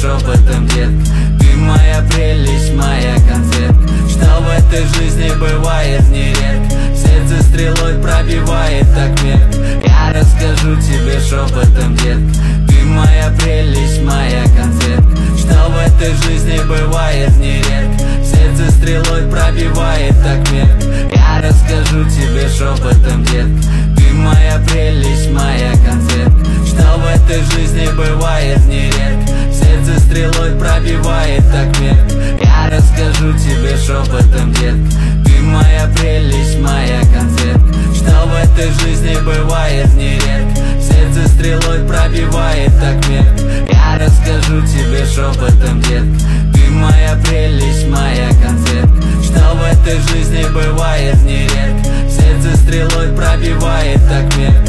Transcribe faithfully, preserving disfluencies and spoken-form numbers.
шепотом, детка. Ты моя прелесть, моя конфетка. Что в этой жизни бывает нередко, сердце стрелой пробивает так метко. Я расскажу тебе шепотом, детка. Ты моя прелесть, моя конфетка. Что в этой жизни бывает нередко, сердце стрелой пробивает так метко. Я расскажу тебе шепотом, детка. Ты моя прелесть, моя конфетка. Что в этой жизни бывает нередко, сердце стрелой пробивает так метко. Я расскажу тебе шепотом, детка. Ты моя прелесть, моя конфетка. Что в этой жизни бывает нередко, сердце стрелой пробивает так метко. Я расскажу тебе шепотом, детка. Ты моя прелесть, моя конфетка. Что в этой жизни бывает нередко, сердце стрелой пробивает так метко.